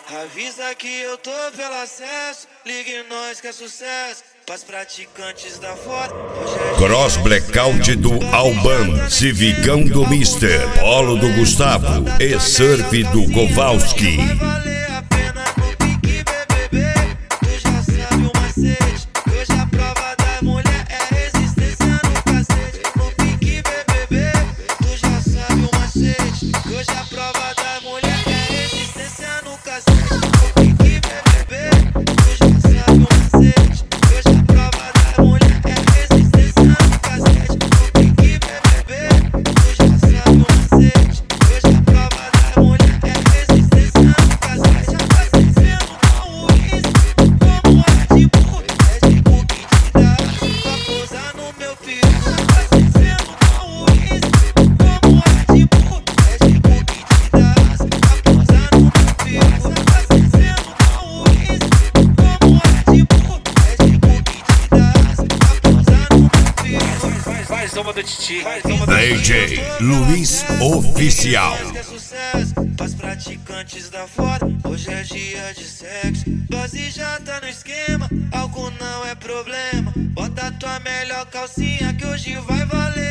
Avisa que eu tô pelo acesso, ligue nós que é sucesso. Pras praticantes da foto, Cross Blackout do Alban, Civicão do Mister, Polo do Gustavo e Surf do Kowalski. DJ Luiz Oficial. Pras praticantes da foda, hoje é dia de sexo. Dose já tá no esquema, álcool não é problema. Bota tua melhor calcinha que hoje vai valer.